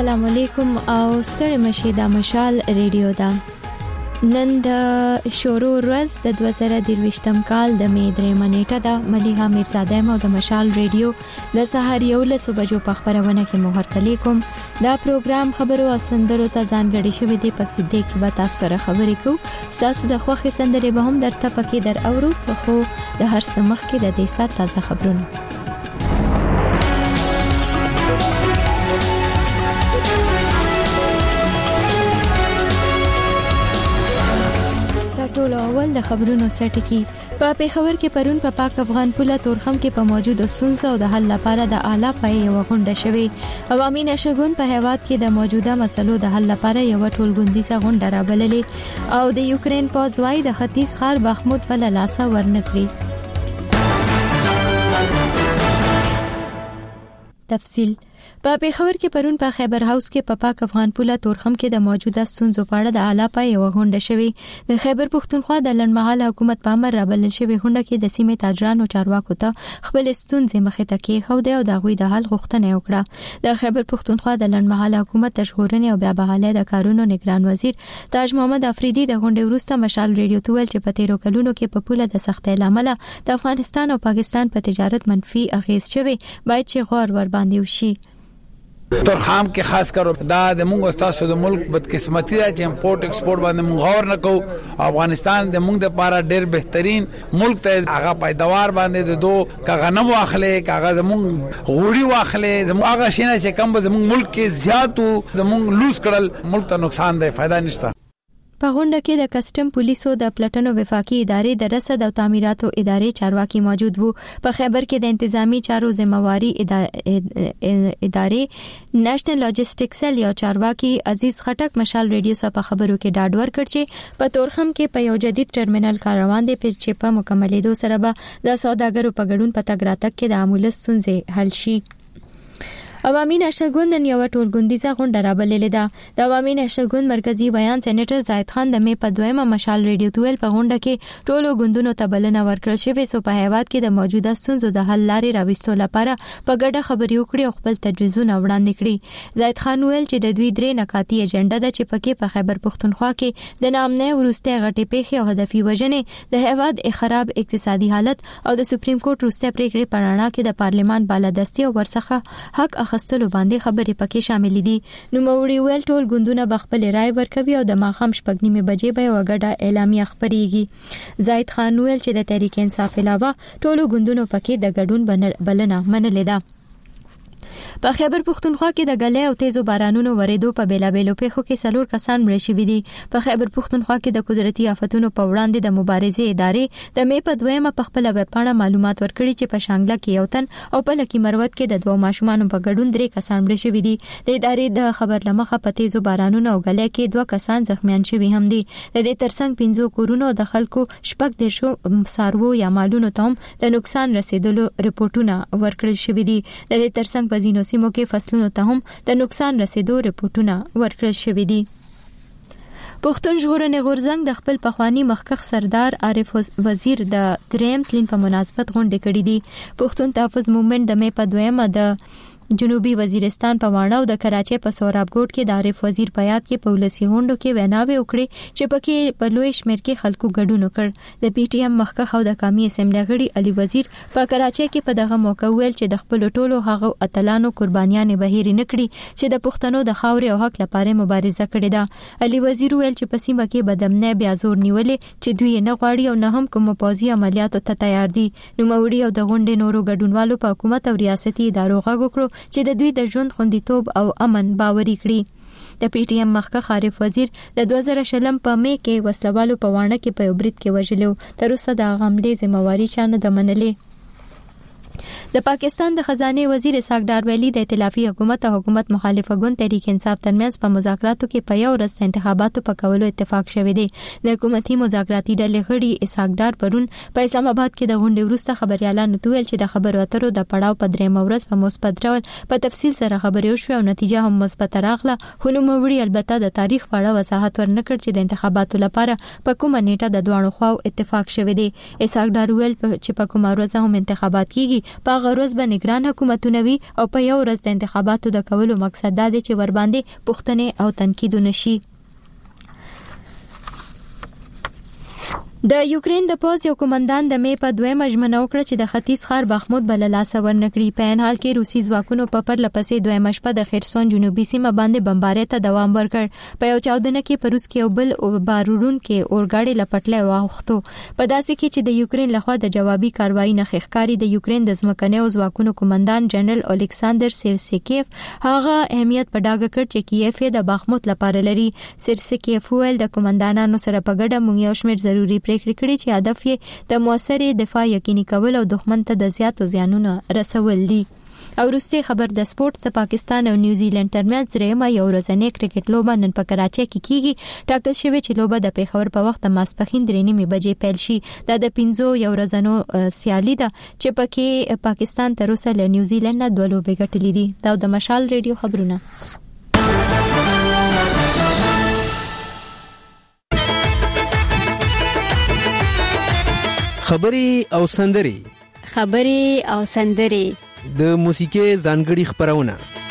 السلام علیکم او ستړي مشه د مشال ریډیو دا نن د شروع ورځ د 2023م کال د می 3 نیټه د ملیحه میرزاده مو د مشال ریډیو د سحر یو له صبحو په خبرونه کې مهر کلی کوم دا پروګرام خبرو او سندرو ته ځانګړي شوی دی په دې کې به تاسو سره خبرې کوو تاسو د خوخي سندرې به هم درته پکې در اورو خو د هر سمخ کې د دې سات تازه خبرونه ټول اول د خبرونو سټ کی په پیښور کې پرون په پاک افغان پوله تورخم کې په موجود ستونزو او د حل لپاره د اعلی پای یو غونډه شوې عوامي نشګون په هیواد کې د موجوده مسلو د حل لپاره یو ټولګوندیزه غونډه رابللې او د یوکرين پوز وای د ختیځ خار بخمود په لاسه ورنکړي تفصیل په پیښور کې پرون په خیبر هاوس کې په پاک افغان پوله تورخم کې د موجوده ستونزو په اړه د اعلی پای یو غونډه شوې د خیبر پښتونخوا د لنډمهاله حکومت په امر رابلل شوې غونډه کې د سیمې تاجرانو چارواکو ته خپل ستونزې مخې ته کېښودې او د غوي د حل غوښتنه وکړه د خیبر پښتونخوا د لنډمهاله حکومت تشغورنې او بیا بحاله د کارونو نگران وزیر تاج محمد افریدي د غونډې وروسته مشال ریډیو ته ویل چې په تیرو کلونو کې په پوله د سختۍ لامل د افغانستان او پاکستان په تجارت منفي اغیز شوی باید چې غور ور باندې وشي تورخم کې خاص کر دا د موږ استادو د ملک بدقسمتي ده چې امپورټ ایکسپورټ باندې موږ غور نه کوو افغانستان د موږ د لپاره ډېر بهترین ملک ته هغه پیداوار باندې د دوه کغنم واخلې کاغذ موږ غوړي واخلې زموږ هغه شینه چې کم زموږ ملک کې زیاتو زموږ لوس کړل ملک ته نقصان ده فائدہ نشته په غونډه کې د کسٹم پولیسو د پلټنو وفاقي ادارې د رصد او تعمیراتو ادارې چارواکي موجود وو په خیبر کې د انتظامی چارو ذمہواری ادارې نېشنل لاجستیک سیل یو چارواکي عزیز خټک مشال ریډیو سره په خبرو کې ډاډ ورکړ چې په تورخم کې په یو جدید ټرمینل کار روان دی چې په مکملېدو سره به د سوداګرو په ګډون په تګ راتګ کې د عامله ستونزې حل شي عوامي نشګون نن یو ټولګوندیزه غونډه رابللې ده د عوامي نشګون مرکزی بیان سېنیټر زاهد خان د مې په دویمه مشال ریډیو تویل په غونډه کې ټولو ګوندونو ته بلنه ورکړه شوې سو په هیواد کې د موجوده ستونزو د حل لارې راوستلو لپاره په ګډه خبرې وکړي او خپل تجویزونه وړاندې کړي زاهد خان ویل چې د دوی درې نکاتی ایجنډا ده چې پکې په خیبر پښتونخوا کې د نامنه ورسته غټي پیښې او هدفي وژنې د هیواد خراب اقتصادي حالت او د سپریم کورټ ورسته پریکړې پرانا کې د پارلیمان بالادستي او ورڅخه حق اخستلو باندې خبرې پکې شامل دي نو موري ویل ټول ګوندونه بخپل رائے ورکوي او د ماخام شپږنیمه بجې به وګړه اعلامیه خبريږي زاهد خان ویل چې د تحریک انصاف علاوه ټول ګوندونو پکې د ګډون بلنه منلې ده په خیبر پښتونخوا کې د غلې او تیزو بارانونو ورېدو په بیلابېلو پیښو کې څلور کسان مړ شوي دي په خیبر پښتونخوا کې د قدرتي آفتونو په وړاندې د مبارزې ادارې د مې په دویمه په خپل ویبپاڼه معلومات ورکړي چې په شانګله کې یو تن او په لکی مروت کې د دوه ماشومان په ګډون درې کسان مړ شوي دي د ادارې د خبر لمخه په تیزو بارانونو او غلې کې دوه کسان زخمیان شوي هم دي د دې ترڅنګ 15 کورونو د خلکو شپږ دیرشو سارو یا مالونو ته هم د نقصان رسیدلو رپورټونه ورکړل شوي دي د دې ترڅنګ په ځینو سیمو کې فصلونو ته هم د نقصان رسیدو رپورټونه ورکړل شوي دي پښتون ژغورنې غورځنګ د خپل پخوانی مخکښ سردار عارف وزیر د دریم تلین په مناسبت غونډه کړې دي پښتون تحفظ موومېنټ د مې په دویمه د جنوبي وزیرستان په واڼه او د کراچۍ په سوراب ګوټ کې د عارف وزیر په یاد کې په ولسی غونډو کې ویناوي وکړي چې پکې په لوی شمېر کې خلکو ګډون وکړ د پی ټی ایم مخکښ او د قومي اسمبلی غړي علي وزیر په کراچۍ کې په دغه موقع ویل چې د خپل ټولو هغه اتلانو قربانیانې بهیر نه کړي چې د پښتنو د خاورې او حق لپاره مبارزه کړې ده علي وزیر ویل چې په سیمه کې بدمنه بیا زور نیولې چې دوی نه غواړي او نه هم کوم پوځي عملیاتو ته تیار دي نو موري او د غونډې نورو ګډونوالو په حکومت او ریاستي ادارو غږ وکړو چې د دوی د ژوند خوندیتوب او امن باوري کړي د پی ټی ایم مخکښ عارف وزیر د 2000 په مې کې وسلوالو په وانه کې په برید کې وژلو تر اوسه د غملې ذمہواری چانه د منلې د پاکستان د خزانه وزیر اسحاق ډار ویلي د ائتلافي حکومت او حکومت مخالفه ګوند تحریک انصاف ترمنځ په مذاکراتو کې په یو ورځ انتخاباتو په کولو اتفاق شوی دی د حکومتي مذاکراتي ډلې غړي اسحاق ډار پرون په اسلام آباد کې د غونډې وروسته خبريالانو ته ویل چې د خبرو اترو د پړاو په درېم ورځ په مثبت ډول په تفصیل سره خبرې وشوه او نتیجه هم مثبت راغله خو نو موري البته د تاریخ په اړه وضاحت ورنکړ چې د انتخاباتو لپاره په کومه نیټه د دوه خواو اتفاق شوی دی اسحاق ډار ویل چې په کومه ورځ هم انتخابات کیږي په غروز به نگران حکومتونه وي او په یو ورځ د انتخاباتو د کولو مقصد دا دی چې ور باندې پوښتنې او تنقیدونه شي. د یوکرين د پوز یو کمانډان د مې په 2 ژمنه وکړه چې د ختیځ ښار بخمود بل لاسه ورنکړي. په ان حال کې روسي ځواکونو په پرله پسې 2 شپه د خرسون جنوبي سیمه باندې بمبارۍ ته دوام ورکړ. په یو چاودنه کې په روس کې یو بل بارورون کې اورګاډي لپټلې واوښتو. په داسې کې چې د یوکرين لخوا د جوابي کاروایی نه ښکاری د یوکرين د ځمکنیو ځواکونو کمانډان جنرال الیکساندر سیرسکیف هغه اهمیت په ډاګه کړ چې کیف د بخمود لپاره لري. سیرسکیف ویل د کمانډانانو سره په ګډه موږ یو شمېر ضروري کړی چې هدف یې د موثرې دفاع یقیني کول او دښمن ته د زیاتو زیانونو رسول دي. او وروستي خبر د سپورت د پاکستان او نیوزیلند ترمنځ درېیمه یو ورځنۍ کرکټ لوبه نن په کراچۍ کې کیږي. ټاکل شوی چې لوبه د پیښور په وخت د ماسپښین 3:30 بجې پیل شي. دا د 5 یو ورځنو سیالي ده چې پکې پاکستان تر اوسه له نیوزیلند نه 2 لوبې ګټلې دي. دا د مشال ریډیو خبرونه. خبري او سندري د موسیقي ځانګړي خبرونه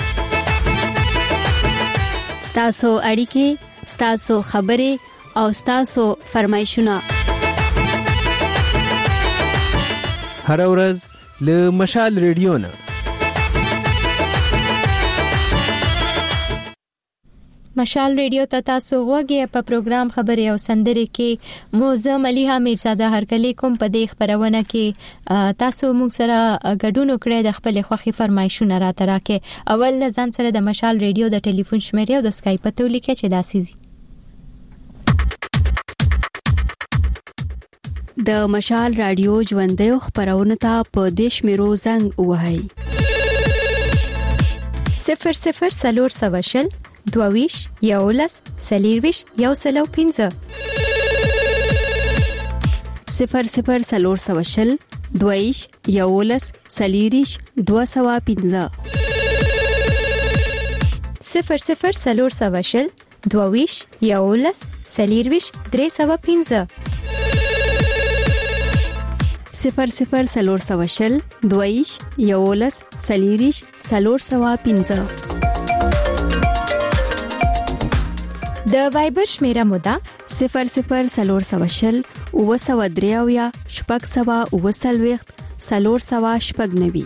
ستاسو اړیکې ستاسو خبري او ستاسو فرمایشونه هر ورځ له مشال ریډیو نه. مشال ریډیو ته تاسو غوږی په پروګرام خبري او سندري کې موزه مليحه میرزاده هرکلی کوم په دې خبرونه کې تاسو موږ سره ګډون وکړئ د خپل خوخي فرمایشونه راته راکې. اول ځان سره د مشال ریډیو د ټلیفون شمیرې او د اسکایپ ته ولیکئ چې داسې د مشال رادیو ژوندۍ خبرونه ته په دیش میرو زنګ وهاي 00 دوویش یولس سلیرویش یو سلو 15 00 دوویش یولس سلیریش 215 00 دوویش یولس سلیرویش 315 00 دوویش یولس سلیریش 415 د وایبر شمیره مودا 00 وسودریاویا شپږ سوا وسلويخت سلور سوا شپږ نوي.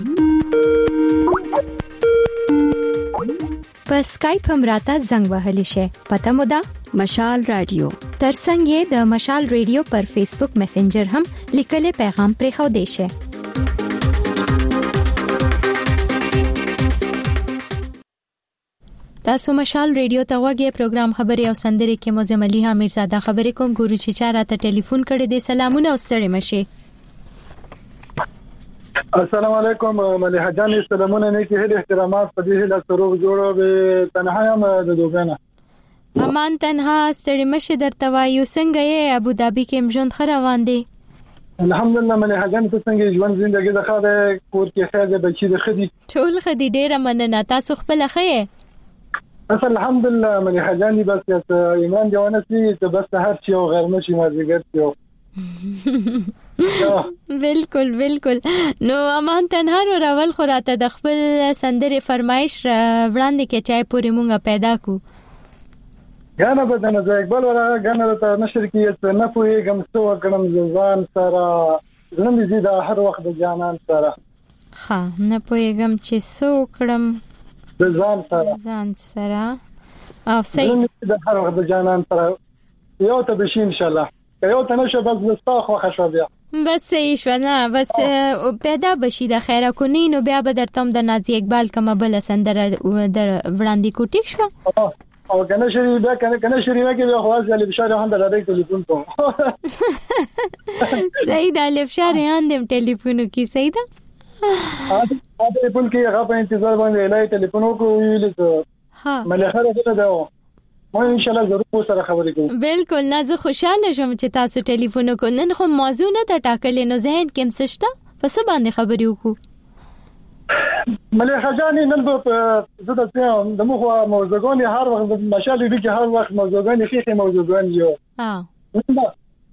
په اسکایپ هم راته زنګ وهلی شي. پته مودا مشال رادیو. ترڅنګ د مشال ریډیو پر فیسبوک میسنجر هم لیکل پیغام پرې خو دی شي. تاسو مشال ریډیو ته وګورئ. پروګرام خبري او سندري کې موزه مليحه میرزاده خبرې کوم. ګورو چې چا راته ټلیفون کړی دی. سلامونه او ستړي مشه. السلام علیکم مليحه جان. سلامونه نه کې احترامات په دې له سروغ جوړو به تنها یم د دوګنه. امان تنها ستړي مشه درته وایو. څنګه یې ابو ظبي کې مجون خروان دي؟ الحمدلله مليحه جان. څنګه ژوند زندګي د خاله کور کې خیر ده بچي د خدي ټول خدي ډیره مننه. تاسو خپل خې بس الحمدلله مليحه جان. بس ایمان جوانه سي ته بس هر شي او غیر مشي ما زیګر یو بالکل نو امان تنها راول خو راته د خپل سندري فرمایش وړاندې کې چای پوری مونږه پیدا کو. غانا بدنه زه اقبال ورا غانا ته نشر کې نه پويګم څو کړم ځان سره زنه دي دا هر وخت د جانان سره. ها نه پويګم چې څو کړم ځان سره او صحیح د هر وخت د جانان سره یو ته بشي ان شاء الله. یو ته نشه بس مستاخ خوښ بیا بس صحیح شو. نه بس پیدا بشي د خیره کونی نو بیا به درتم د نازي اقبال کومه بل سندره در وړاندې کو ټیک شو. او کنه شری بیا کنه شری نه کې خلاص علي بشار هم د راډیو ټلیفون کوم. صحیح د علي بشار هم ټلیفون کی صحیح ده. ټلیفون کې هغه په انتظار باندې لای ټلیفون وکړو ویل ها مليحه راځه دا ما ان شاء الله ضرور سره خبرې کوم. بالکل نه زه خوشاله شوم چې تاسو ټلیفون وکړ. نن خو موضوع نه ټاکلې نو ذهن کې مسشته پس باندې خبرې وکړو. مليحه جان نن په زړه ته د مخه موضوعګونی هر وخت مشالې دي چې هر وخت موضوعګونی خېخه موضوعګونی یو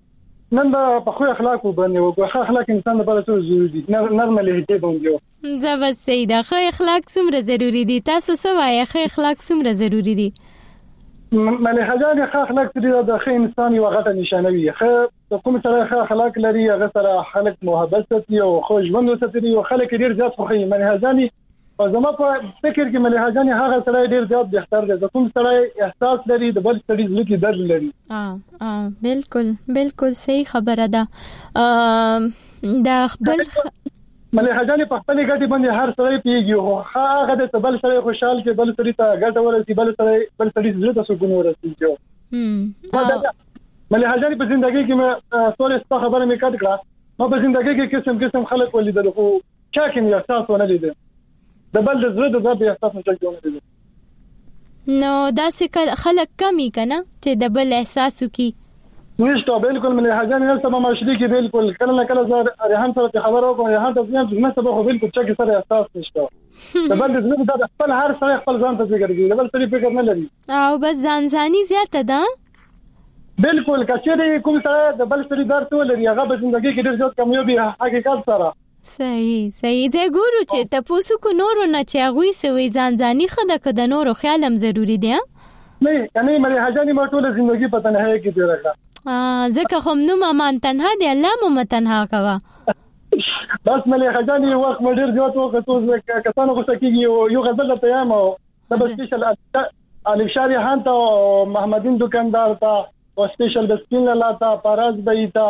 نن په خو اخلاق باندې او خو اخلاق انسان لپاره ضروري دي نرمه لهجه باندې زه بس سیده خو اخلاق څومره ضروری دي تاسو څه وایي خو اخلاق څومره ضروری دي ملي حجان خو اخلاق دي د ښه انسان یو غټه نشانه وي خو کوم سره خو اخلاق لري هغه سره خلک محبت کوي او خو ژوند وساتي او خلک ډیر زیات خوښي ملي حجان او زما په فکر کې ملي حجان هغه سره ډیر زیات بهتر دی کوم سره احساس لري د بل سړي زړه کې درد لري بالکل بالکل صحیح خبره ده دا خپل ملي حجان په خپل ګټي باندې هر سړی پیږي او هغه د بل سړی خوشحال کې بل سړی ته ګټه ورسي بل سړی زړه ته سکون ورسي ملي حجان په ژوندۍ کې مې ټول څه خبره مې کړ کړه ما په ژوندۍ کې قسم خلک ولیدل خو چا کې مې احساس ونه لیدل د بل د زړه د ځای احساس نه کوي نو دا څه خلک کمی کنه چې د بل احساس وکي نشته بالکل ملي حجان نه سبا مشري کې بالکل کله نه کله زه ریحان سره خبرو کوم ریحان ته ځم نه سبا خو بالکل چې سره احساس نشته د بل د زړه د خپل هر سره خپل ځان ته فکر کوي د بل سره فکر نه لري او بس ځانځاني زیاته ده بالکل کچېری کوم سره د بل سره درته ولري هغه په ژوندۍ کې ډېر زیات کمیابي حقیقت سره صحیح زه ګورو چې تاسو کو نورو نه چې غوي سوي ځانځاني خده کده نورو خیالم ضروری دی نه یعنی ملي حجان ما ټول ژوندۍ په تنهایی کې دی راغله ځکه خو نو ما تنها دی الله مو تنها کوا بس ملي حجان وخت مډیر زیات وخت اوس کسانو غوښته کیږي یو غزل ته یم او د سپیشل الف شاری هان ته محمدین دکاندار ته او سپیشل بسکین لاته پاراز بیتا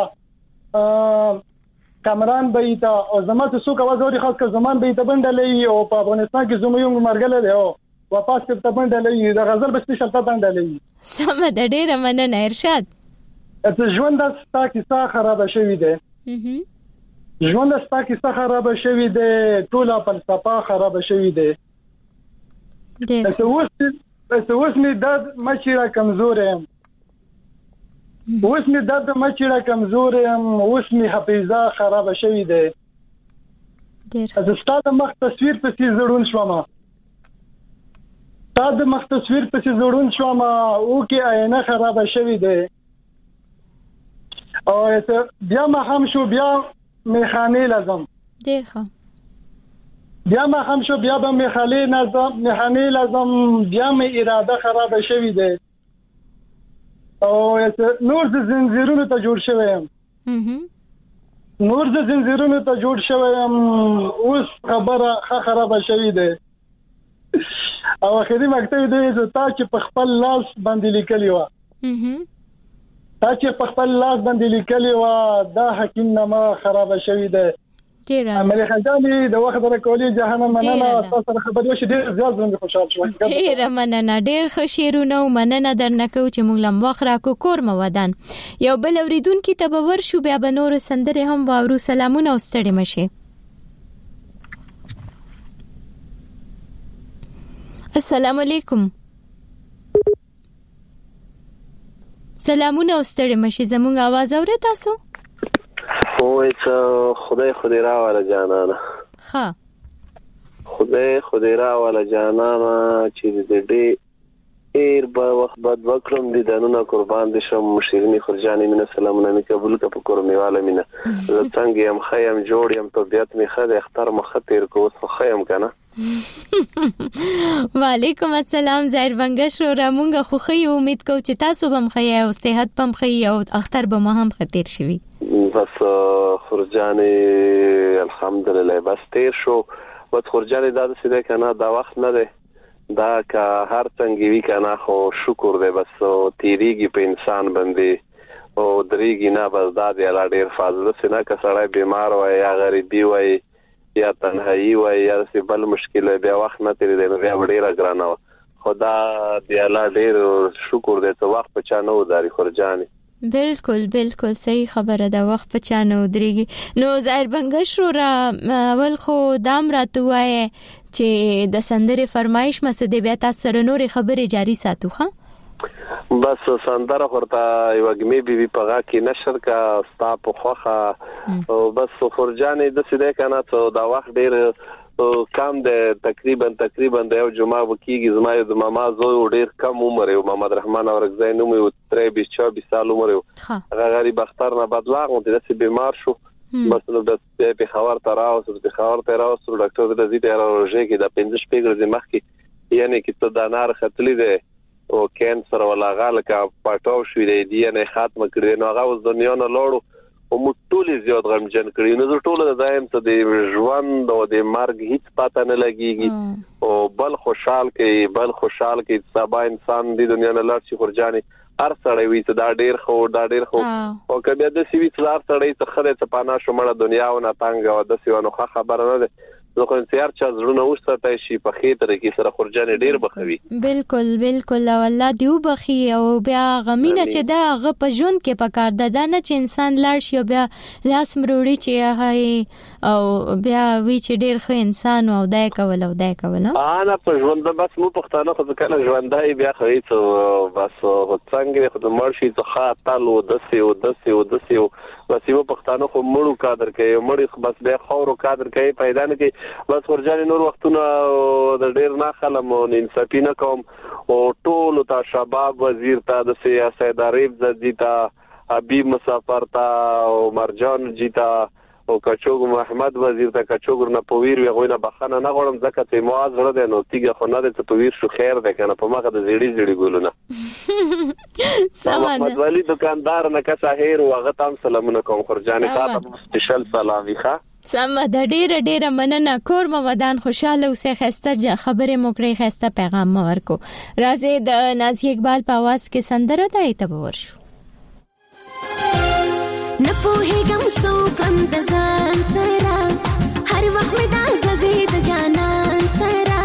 کامران بیتا او زمات سو کا وزوري خاص کا زمان بیتا بندلې او په افغانستان کې زموږ مرګله دی او واپس په بندلې د غزل په سپیشل ته بندلې سم د ډېر مننه ارشاد ته ژوند ستا کیسه خراب شوی دی ژوند ستا کیسه خراب شوی دی ټوله فلسفه خراب شوی دی ته اوس می درد مچیره کمزور یم اوس می درد مچیره کمزور یم اوس می حافظه خراب شوی دی از ستاسو مخ تصویر پسې زړون شوم ستاسو مخ تصویر پسې زړون شوم او کې آینه خراب شوی دی او بیا ما هم شو بیا میخانه لازم ډیر ښه بیا ما هم شو بیا به میخانه لازم بیا می اراده خراب شوی دی او نور د زنجیرونو ته جوړ شوم نور د زنجیرونو ته جوړ شوم اوس خبره خراب شوی دی او اخري مکتب دی چې تا چې په خپل لاس باندې لیکلی و تا چې په خپل لاس باندې لیکلی و دا حکیم نامه خراب شوی دی ملي حجان د وخت در کولی جهنم مننه تاسو خبرې وشي ډیر زیات زنګ خوشاله شوم ډیر مننه ډیر ښه شیرونه مننه درنکو چې موږ لم واخره کو کور مو ودان یو بل اوریدونکو ته به ورشو بیا به نور سندره هم واورو سلامونه او ستړي مشه السلام علیکم سلامونه او ستړي مشه زموږ आवाज اورئ تاسو خدای راواله جانانه ها خدای راواله جانانه چې دې به وخت بعد وکړم دي دانونه قربان دي شم مشیرنی خرجانی من سلامونه می قبول ک په کورمیواله مینه زه څنګه يم خیم جوړ يم طبيعت می خده اختر مخطر کو خو خیم کنه وعلیکم السلام زهر بنگش رو رمونګه خو خی امید کو چې تاسو بم خی او صحت بم خی او اختر به ما هم خطر شوي بس خرجانی الحمدلله بس تیر شو و خرجانی دا سیده کنه دا وخت نه ده دا که هر څنګه وی کنه خو شکر ده بس تیریږي په انسان باندې او دریږي نه بس دا دی لا ډیر فاضله سينه که سړی بیمار وای یا غریبي وای یا تنهایی وای یا بل مشکل بیا وخت نه تیری دی نو بیا ډیر ګرانه خدا دی لا ډیر شکر ده ته وخت په چا نه وداري خرجانی بالکل صحیح خبره ده وخت په چا نه ودرېږي نو زهر بنگش رو را اول خو دام راته وایي چې د سندره فرمایش مسده بیا تاسو سره نور خبرې جاری ساتو ښه بس سندره ورته یو غمی بي په غا کې نشر کا ستا په خوخه او بس خرجانې د سیده کنه ته دا وخت ډیر کم د تقریبا د یو جمعه وکیږي. زما د ماما زوی ډیر کم عمر یو محمد رحمان اورګزای نوم یو 23-24 سال عمر یو. هغه غریب اختر نه بدلاغ د دې بیمار شو. بس نو د پیښور ته راوستل ډاکټر د دې ایرولوژي کې د 15 شپږ مخکې یعنی کې ته د نار خطلې ده او کینسر ولا غالکه پټاو شوې دی دی نه ختم کړی نو هغه اوس دنیا نه لاړو او مټولې زیات غمجن کړی. نو ټول د دایم ته د ژوند او د مرګ هیڅ پته نه لګيږي او بل خوشحال کې سبا انسان د دنیا نه لاړ شي خورجاني هر سړی وي ته دا ډیر خو او کبه د سی وی څلار سړی ته خره ته پانا شومړه دنیا او نه تنګ او د سیوانو خبره نه ده. زه خو انتظار چا زړونه وسته شي په خېتره کې سره خورجاني ډیر بخوي. بالکل او الله دیو بخي او بیا غمینه چې دا غ په ژوند کې پکار ده نه چې انسان لاړ شي او بیا لاس مروړي چې هاي او بیا وی چې ډیر ښه انسان او دای کول انا په ژوند بس مو پښتانه خو کله ژوندای بیا خو هیڅ بس څنګه خو د مرشي ته خاطل او دسي بس یو پښتانه خو مړو کادر کوي مړی بس به خورو کادر کوي پیدا نه کوي. بس خورجاني نور وختونه د ډیر نه خلم او انصافي نه کوم او ټول ته شباب وزیر ته د سیاست عریب زدیتا حبیب مسافر ته او مرجان جیتا او کچوګ محمد وزیر ته کچوګ نه پویر وی غوینه بخنه نه غوړم ځکه ته مواز ور ده نو تیګه خو نه ده ته ویر شو خیر ده کنه په مخه د زیړی ګولونه محمد ولی دکاندار نه کا سحر واغه تام سلامونه کوم خورجاني خاطر سپیشل سلام ویخه سم د ډیره مننه کور مودان خوشاله اوسه خسته خبره موکړی خسته پیغام ورکو راځي د نازي اقبال په आवाज کې سندره ده ایته ورشو نه پوهېږم څوکم د ځان سره هر وخت مې دا زړه د جانان سره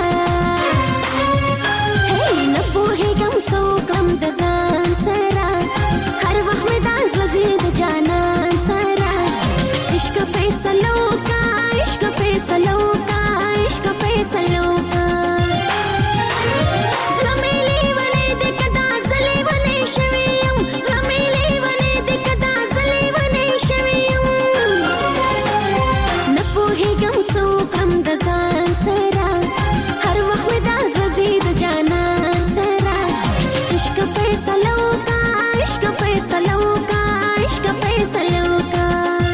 نه پوهېږم څوکم د ځان سره هر وخت مې دا زړه د جانان سره عشق فیصلو کا عشق فیصلو کا عشق فیصلو کا زمیلی ولې د کدا زلې ولې شویم زمیلی ولې د کدا زلې ولې شویم نه پوهېږم څوکم د ځان سره هر وخت مې دا زړه د جانان سره عشق فیصلو کا عشق فیصلو کا عشق فیصلو کا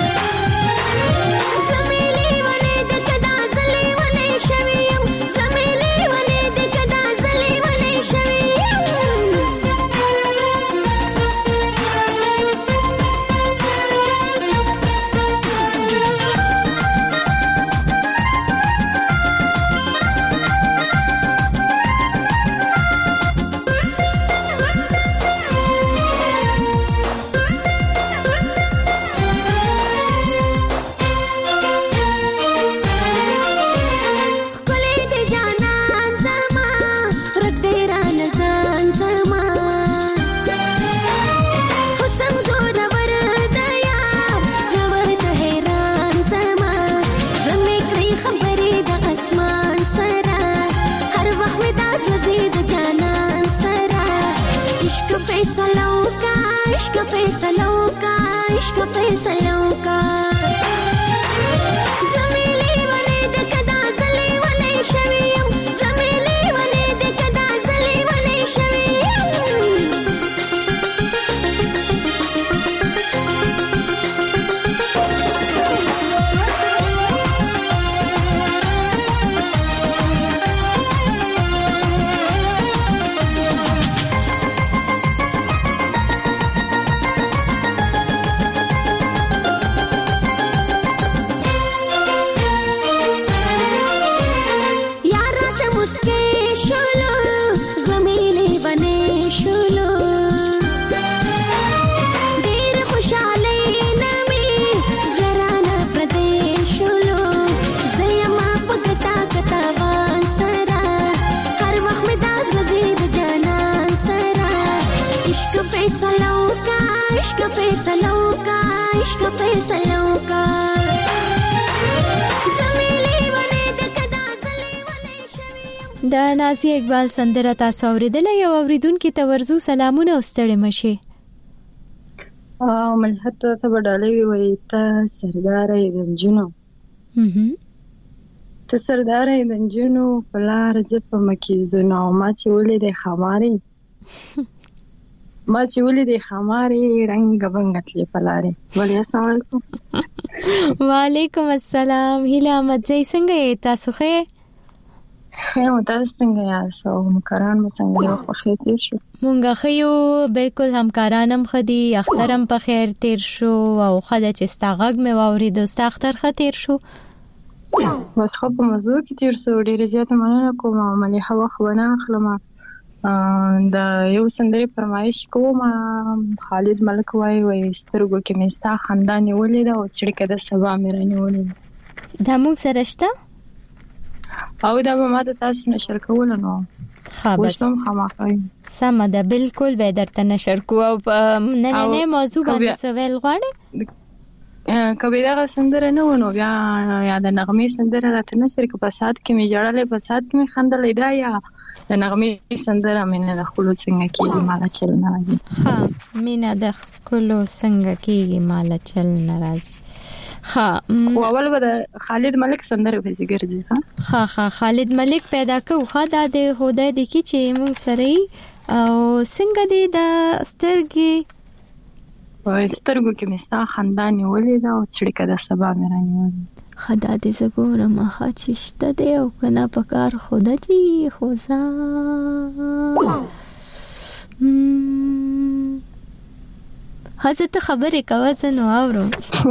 د نازي اقبال سندره تاسو اوریدلې یو اوریدونکو ته ورزو سلامونه واستړې مشي ملحت ته وډالې وي ته سردار غنجونو ته سردارې د نجونو په لار ځه په مکیزونه ما چې ولیدې خمارې رنګ بنګتلې په لارې. ولی السلام علیکم. وعلیکم السلام. هیله احمد زئی څنګه یې تاسو ښه؟ ښه تاسو څنګه یاست او همکاران مو څنګه وخت په خیر تیر شو؟ مونږ ښه یو بالکل همکاران هم ښه دي اختر هم په خیر تیر شو او ښه ده چې ستا غږ مې واورېد ستا اختر ښه تیر شو؟ بس ښه په مزو کې تیر شو. ډېرې زیاته مننه کوم ملیحه وخت ونه اخلم. د یو سندرې فرمایش کوم. خالد ملک وایي سترګو کې مې ستا خندا نیولې ده او څړیکه د سبا مې رانیولې ده. دا موږ سره شته او دا به ما د تاسو نشر کول نو اوس هم خامخای سم ده بالکل به درته نشر کو او نه موضوع باندې سوال غواړي کبه دا سندره نه ونه بیا یا د نغمې سندره راته نشر کو په سات کې می جوړلې په سات کې می خندلې دا یا د نغمې سندره مینه د خلو څنګه کېږي مالا چل ناراضي. ها مینه د خلو څنګه کېږي مالا چل ناراضي. خو اول به د خالد ملک سندره به ګرځي. ها خالد ملک پیدا کو خا د هوده د کی چې موږ سره او څنګه دی د سترګو کې مستا خندان نیولې دا او څړیکه د سبا مې رانیولې. خدا دې زګور ما چې شته دی او کنا پکار خدا جی خوزا حضرت خبرې کوي زنو اورو.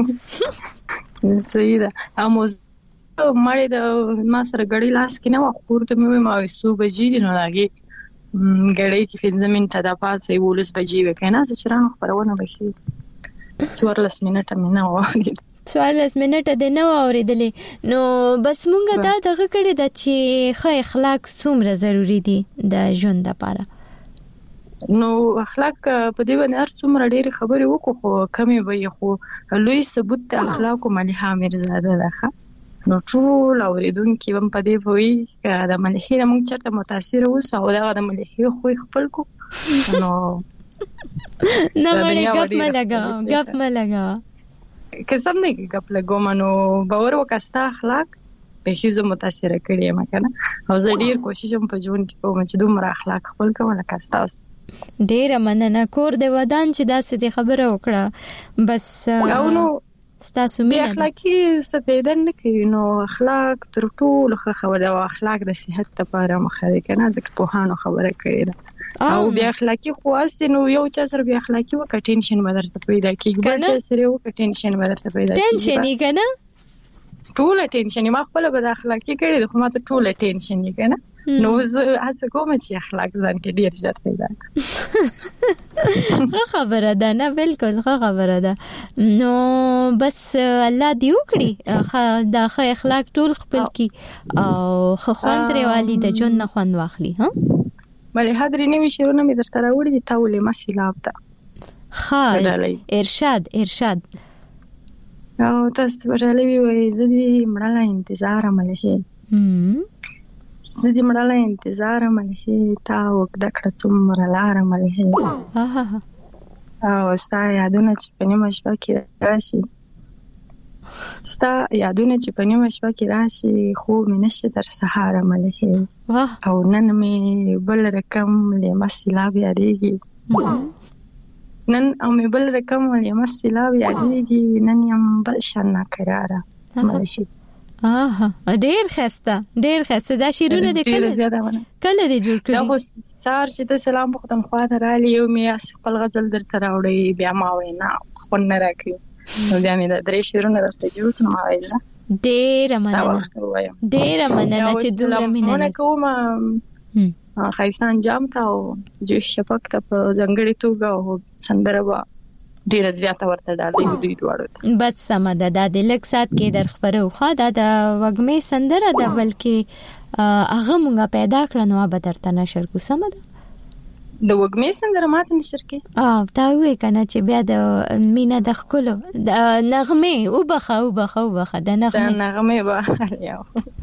صحیح ده. اموز مړې د ما سره غړي لاس کې نه وخور ته مې ما وسو بجې دي نو لاګي غړي کې 15 منټه د پاسه ولس بجې وکنه چې چرانو خبرونه بشي 14 منټه مې نه وایي 14 منټه د نو اوریدلې نو بس مونږه دا دغه کړی د چې ښه اخلاق څومره ضروری دي د ژوند لپاره. نو اخلاق په دې باندې هر څومره ډېری خبرې وکړو خو کمې به خو لوی ثبوت د اخلاق مليحه میرزاده ده. نو ټول اوریدونکو هم په دې وایي چې د مليحه موږ چرته متاثر اوسو او دا د مليحه خو خپل کو نو نه مړ غپ ملګا که سم نه غپ لګوم نو باور وکاستا اخلاق به هیڅ متاثر کړی ما کنه او زه ډیر کوشش هم په ژوند کې کوم چې دومره اخلاق خپل کوم کاستاس. ډیر مننه کور د ودان چې داسې خبره وکړه بس او نو ستاسو مینه اخلاقی سپیدن نه کوي نو اخلاق تر ټولو خبره او اخلاق د صحت لپاره مخه کنه ځکه په هانو خبره کوي او بیا اخلاقی خواص نو یو چا سره بیا اخلاقی وکړه ټینشن بدرته پیدا کیږي بل چا سره وکړه ټینشن بدرته پیدا کیږي ټینشن یې کنه ټول ټینشن ما خپل به اخلاقی کړی خو ما ته ټول ټینشن یې کنه نو زه هڅه کوم چې اخلاق ځان کې ډیر ژر پیدا کړم. خبره ده نه بالکل خبره ده نو بس الله دې وکړي دا ښه اخلاق ټول خپل کی او خوند ریوالي د جون نه خوند واخلي. ها مله حاضرې نه شیرونه مې درته راوړي دي تاولې ما سیلاب ده خا ارشاد او تاسو ورالوي وای زه دې مړاله انتظار مله زه دې مړاله انتظار مله تا وکړه کړه څومره لار مله او ستا یادونه چې په نیمه شپه کې راشي خو مې نشته تر سهار مله او نن مې بل رقم له سیلاب یادېږي نن او مې بل رقم له سیلاب یادېږي نن یم بل شان ناقراره مله. ډیر خسته دا شیرونه د کله دې جوړ کړی دا خو سار چې ته سلام په ختم خواته را لیو مې خپل غزل درته راوړی بیا ما وینا خو نه راکې نو بیا مې د درې شیرونه درته جوړ کړم ما وایزه ډیر مننه چې دومره مینه کوم خایسان جام تا او جو شپک ته په ځنګړې توګه او سندره ډیره زیاته ورته ډالې دوی دواړو بس سم ده د لک سات کې در خبره خو دا د وګمې سندره ده بلکې هغه مونږه پیدا کړ نو به درته نشر کو سم ده د وګمې سندره ماته نشر کې تا وې کنه چې بیا د مینا د خلو د نغمه او بخه د نغمه به یو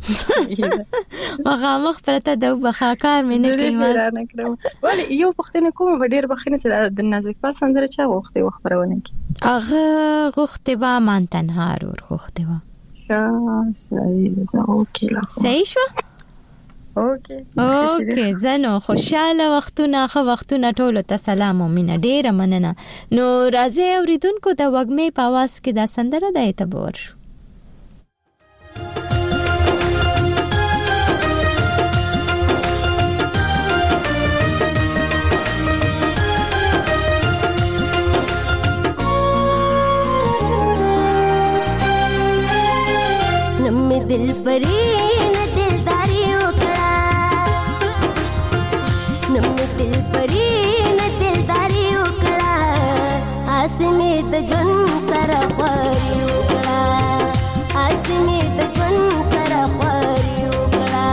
مخ پرته د بخا کار مې نه کوي ولی یو پختنه کوم په ډیر بخینه چې د نازک پال سندره چا وخت خبرونه کی هغه غوخته و من تنها ور غوخته و صحیح زه اوکې لا صحیح شو اوکې زنو خوشاله وختونه ټول ته سلام او مینه ډیره مننه. نو راځي اوریدونکو د وګمې په आवाज کې دا سندره د اعتبار شو. नम्मे दिल परी न दिलदारी उकड़ा, नम्मे दिल परी न दिलदारी उकड़ा, आसमी द जुन सरा ख्वारी उकड़ा, आसमी द जुन सरा ख्वारी उकड़ा,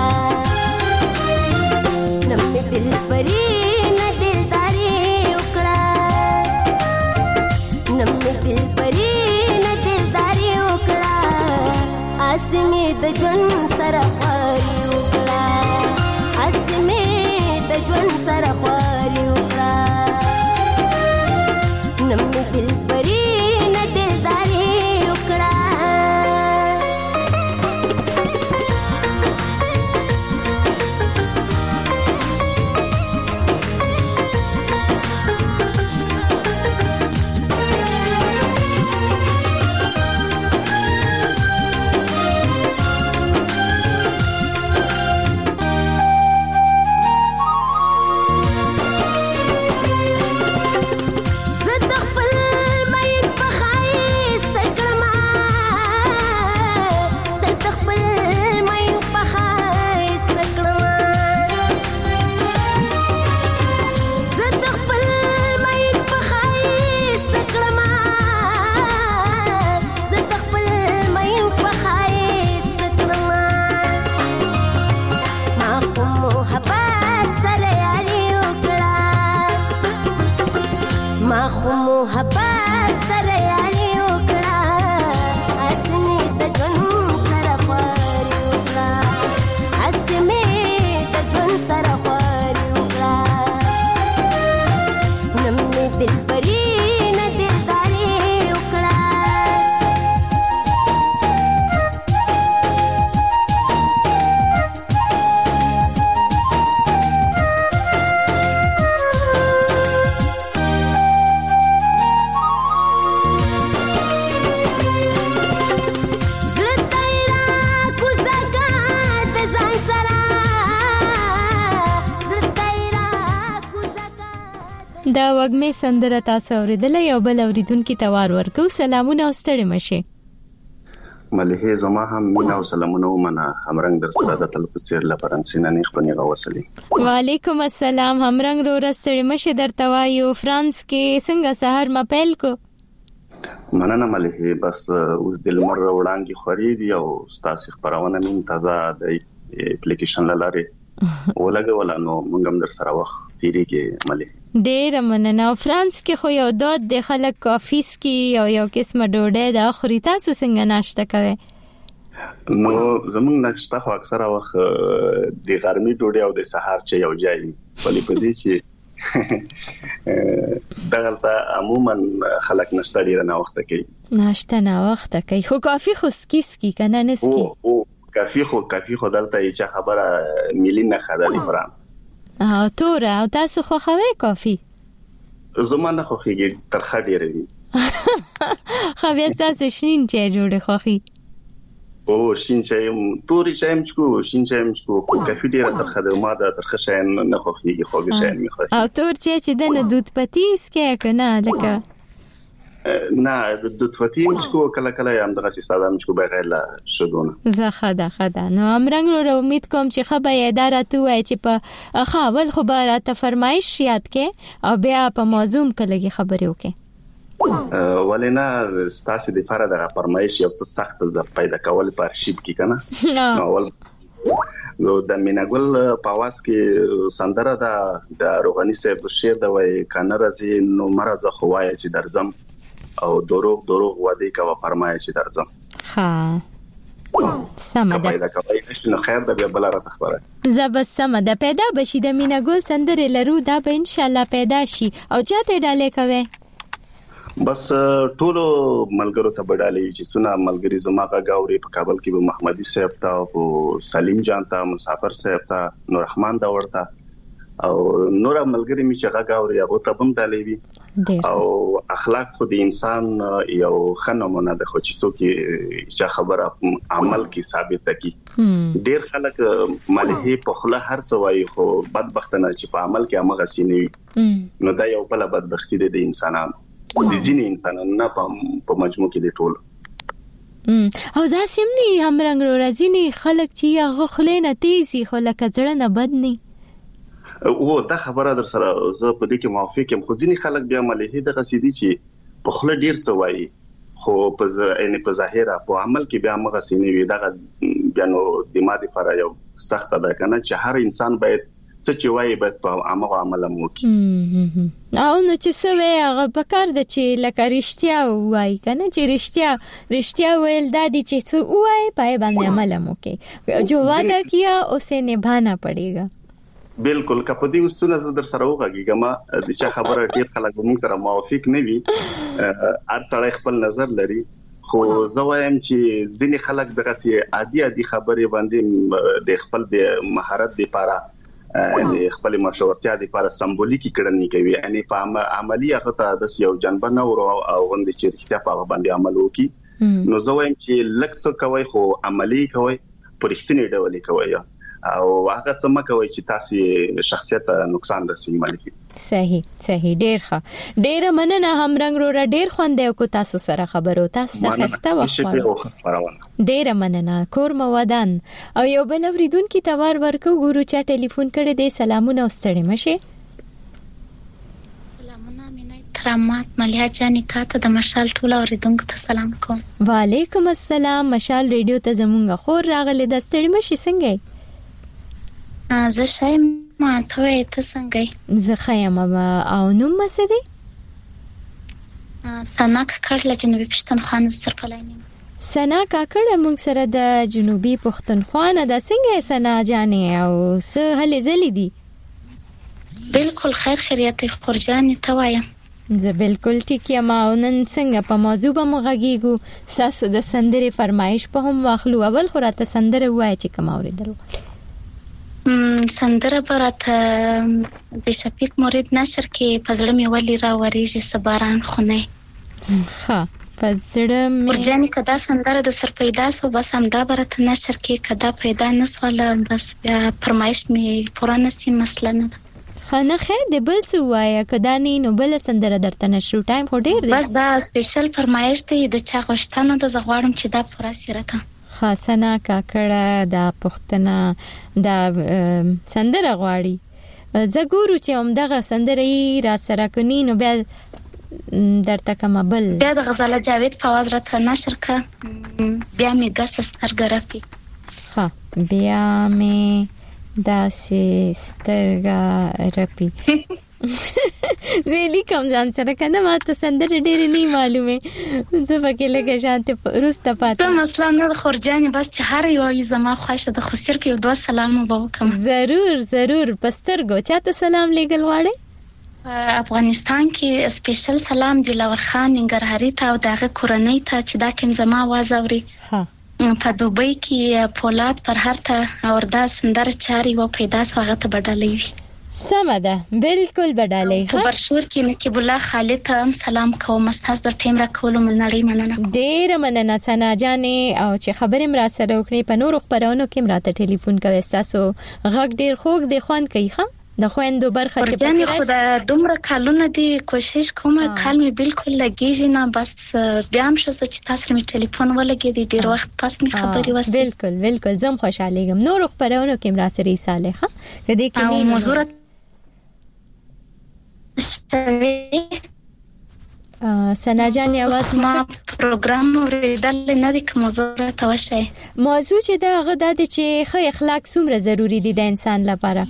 नम्मे दिल परी न दिलदारी उकड़ा, नम्मे दिल परी न दिलदारी उकड़ा, आसमी द जुन सरा ख्वारी उकड़ा, आसमी द जुन सरा ख्वारी उकड़ा, नम्मे दिल परी न दिलदारी उकड़ा. دا وګمې سندره تاسو اوریدل یو بل اوریدونکو ته ورکو. سلامونه او ستړي مشه. ملهه زما هم مینا او سلامونه ومنه. همرنګ در سره د تلپچیر لپرانسینا نه خپل غوسلی. وعلیکم السلام. همرنګ رو رستړي مشه درته وایو. فرانس کې څنګه سحر ما پیل کو؟ مننه ملهه. بس اوس د لمر وړاندې خوري دی او تاسو خبرونه مين تازه د اپلیکیشن لاره ولګول نو موږ هم در سره وخت تیری کې ملهه. ډېر مننه. فرانس کې خو یو دود د خلک کافیس کې یو قسمه ډوډۍ د اخري تاسو څنګه ناشته کوئ؟ نو زموږ ناشته خو اکثره وخت د غرمې ډوډۍ او د سحر چې یو ځای ولې په دې چې دغلته عموما خلک ناشته ډیر نه وخت کوي. ناشته نه وخت کوي. خو کافي خو سکي کنه نسکی. او کافي خو دلته چې خبره ملي نه خدای فرانس. تور او تاسو خو خوي کافي؟ زمانه خو خيږي ترخه ډیره وي. خو بیا تاسو شین چای جوړه خوخي؟ او شین چای توري چای مچکو شین چای مچکو کافي ډیره ترخه ده. ما دا ترخه شای نه خوخيږي خو به شای می خوښي. او تور چای چې دنه دود پتیس کې کنه لکه نه د فتی مشکو کله هم دغه ساده مشکو بغیر لا شدونه زه خدا نو امرنګ رو امید کوم چې خبره اداره تو وای چې په خاول خبره ته فرمایش یاد کې او بیا په موضوع کلهږي خبرې وکې. ولینا ستاسو د لپاره د فرمایش یو څه سخت ز پیدا کول په ارشیب کې کنه. نو د میناګل په واس کې سندره د روغانی صاحب شعر د وای کنه راځي نو مرزه خوای چې درځم او دروغ وادي کا فرمایي چې درځم. ها سمده پیدا کوي نو خیر د بیا بل را تخبره زبر سمده پیدا بشي د میناګل سندره لرو دا به ان شاء الله پیدا شي. او چاته ډالې کوي بس ټولو ملګرو ته بدالې چې څونه ملګری زماغه گاوري په کابل کې به محمدي صاحب ته او سلیم جان ته مسافر صاحب ته نور رحمان دا ورته او نور ملګری می چې غاوري هغه ته هم دالې او اخلاق خو د انسان یو خنمونه د خو چې څوک خبره عمل کې ثابت کی ډیر خلک ملهي په خله هر څه وایي خو بدبختانه چې په عمل کې هغه سینې نو دا یو بل بدبختی د انسانانو د ځینې انسانانو نه په مجموع کې د ټولو او دا سیمني هم رنگ رو رازینی خلک چې هغه خلینه تیزی خو لکه ځړه نه بد نه او دا خبره در سره زه په دې کې موافق یم خو ځینې خلک بیا ملهي د قصیدې چې په خله ډیر څه وایي خو په ظاهره په عمل کې بیا مغه سینې وي دا بیا نو د ماده لپاره یو سخت ده کنه چې هر انسان باید څه چې وایي باید په عمل وکړي او نو چې څه وایي هغه پکار د چې لکه رښتیا وایي کنه چې رښتیا ویل د دې چې څه وایي پای باندې عمل وکړي جو وعده کیا اسے نبھانا پڑے گا بالکل کپدی وستونه زدر سره وغږیږم د چې خبره ډیر خلک موږ سره موافق نه وي هر سړی خپل نظر لري خو زه وایم چې ځینې خلک دغه سي عادي خبرې باندې د خپل د مهارت لپاره د خپل مشورتیا لپاره سمبولیکي کړنې کوي یعنی په عملی هغه ته د یو جنبه نه ورو او غوندې چې رښتیا په باندې عمل وکړي نو زه وایم چې لکه کوي خو عملی کوي پرښتنی ډول کوي او هغه څه مکوي چې تاسو شخصیت نقصان رسوي مالکی صحیح ډیر مننه هم رنگ رو را ډیر خوندې کو تاسو سره خبرو تاسو ته خسته وخت ډیر مننه کور مودان او یو بل اوریدونکو توار ورکو ګورو چا ټلیفون کړي دی سلامونه واستړي مشه سلامونه مینه کرامات ملیا جانی ته د مشال ټول اوریدونکو ته سلام کوم وعلیکم السلام مشال ریډیو ته زمونږ خور راغله د ستړي مشه څنګه زه شایم ما ته ته څنګه زه خیم او نوم څه دی سنا کړل جنوبي پښتونخوا سرپلاینم سنا کاکړه موږ سره د جنوبي پښتونخوا نه د څنګه سنا جانې او څه هلې زلې دي بالکل خیر خیریت خورجان ته وایم زه بالکل ټیک یم او نن څنګه په موضوع به مغږیږو ساسو د سندرې فرمایش په هم واخلو اول خو راته سندره وای چې کوم اوریدل سندره براته د شفیق مرید نشر کې پزړه می ولی را وریږي سباران خونه ها پزړه می ورجاني کدا سندره د سر پیدا سو بس همدا براته نشر کې کدا پیدا نسوله بس فرمایش می پورانه سي مسله نه خانه خیر د بل سوایا کدا نو بل سندره درته نشو ټایم خو ډیر دی بس دا سپیشل فرمایش دی د چا غشتنه د زغواړم چې دا پورا سیرته خاصنا کاکړه د پښتنه د سندره غواړي زګورو چې همدغه سندره را سره کني نو بیا درته کومه بل بیا د غزاله جاوید په आवाज راته نشر کا بیا می ګس سترګرافي ها بیا می داسې سترګرافي زیلی کوم ځان سره کنه ماته سندره ډېر نه معلومه زه پکې لګه شانته روسته پاتې ته مثلا نه خورجاني بس چې هر یو زما خوښه د خسر کې دوه سلام وبوکم ضرور پسترګو چاته سلام لګل غواړي افغانستان کې سپیشل سلام دی لور خان ننګرهاري ته او دغه کورنۍ ته چې دا ټیم زما आवाज اوري ها په دوبۍ کې پولاد پر هر ته اوردا سندر چاري و پیدا سوغه ته بدلې سمده بالکل بدلې خبر شور کې نکیب الله خالد ته سلام کوم استاد د ټیم را کولو منړی مننه ډیر مننه سنا جانې او چې خبرې مرا سره وکړې په نورو خبرونو کې مراته ټلیفون کوي تاسو غږ ډیر خوږ دی خوان کوي ښه د خويندو برخه چې ورجاني خدای دومره کالونه دي کوشش کوم کال می بالکل لګیږي نه بس بیا هم شو چې تاسو می ټلیفون ولګي دي ډیر وخت پس می خبري وسه بالکل زم خوشاله یم نور خبرونه کې مرا سره صالحه کدی کې موضوع سنا جان आवाज ما پروګرام ورېدل نه دي کوم موضوع ته وشه موضوع چې دا غدا دي چې خو اخلاق څومره ضروری دي د انسان لپاره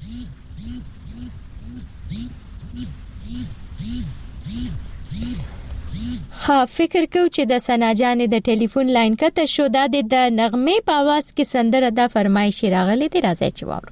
فکر کو چې د سنا جانې د ټلیفون لاین کته شو د نغمه په आवाज کې سندره د فرمایش راغلي دی راځي چې واورو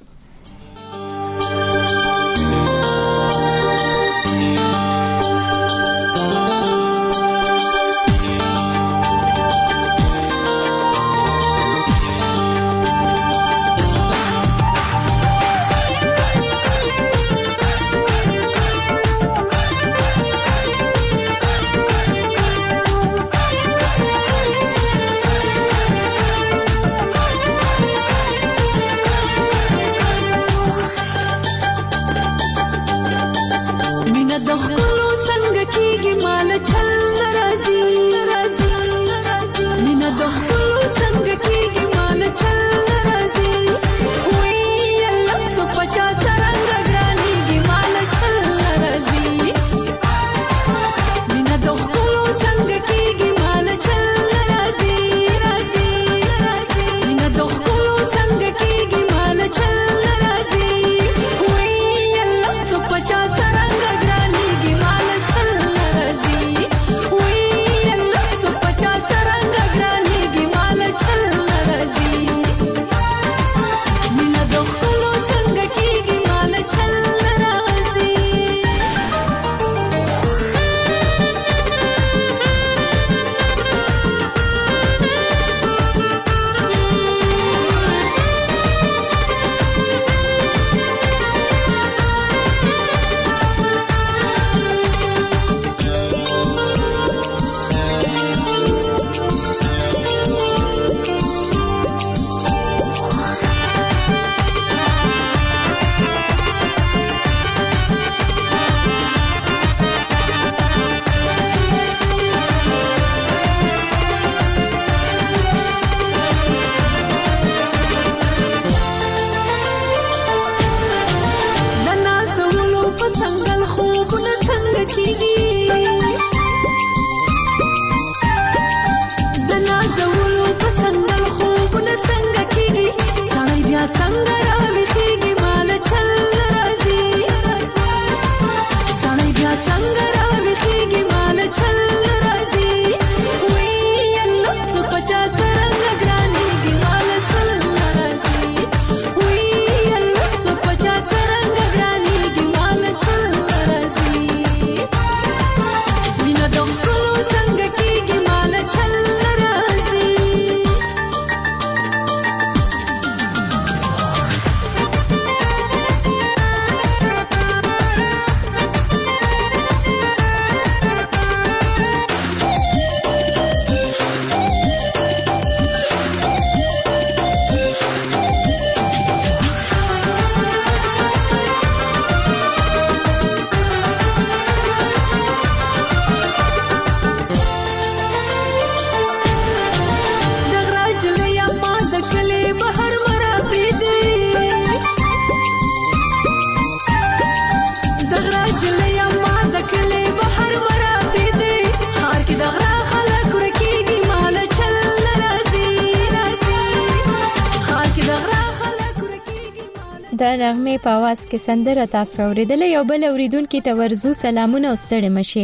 د نغمه په आवाज کې سندره تاسو اوریدل. یو بل اوریدونکو ته ورزو سلامونه واستړي مشي.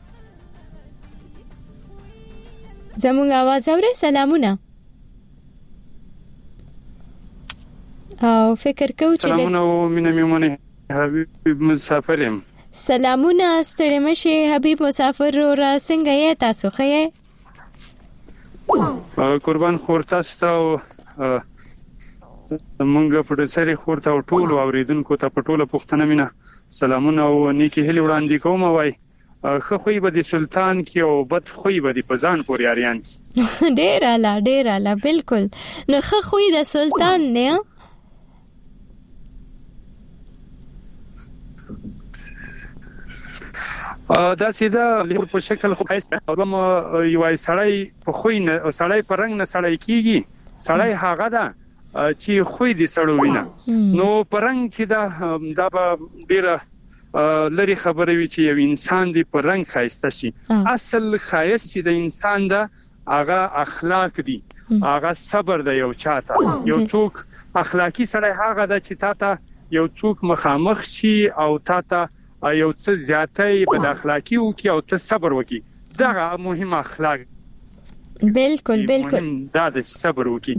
زموږ आवाज اوري؟ سلامونه. او فکر کوم چې سلامونه او مینه میمونه حبیب مسافرم. سلامونه ستړي مشي حبیب مسافر را څنګه یې تاسو خې؟ قربان خور تاسو ته مونږ په سری خورته او ټول اوریدونکو ته په ټوله پښتنه مینه سلامونه او نیکی هلي وړاندې کوم. وای خو خوې به د سلطان کې او بد خوې به د پزان پورې اریان ډېر اعلی بالکل. نو خو خوې د سلطان نه دا سیده له په شکل خو خاص او یو سړی په خوې نه او سړی په رنگ نه سړی کیږي. سړی هغه ده چې خوې دي سړو وینه. نو په رنگ چې دا به ډیره لري خبره وي چې یو انسان دی په رنگ خاصه شي. اصل خاص چې د انسان ده هغه اخلاق دي، هغه صبر ده. یو چاته یو څوک اخلاقی سړی هغه ده چې تاته یو څوک مخامخ شي او تاته یو څه زیاتې بد اخلاقی وکي او ته صبر وکي. دا مهم اخلاق بالکل دا د صبر وکي.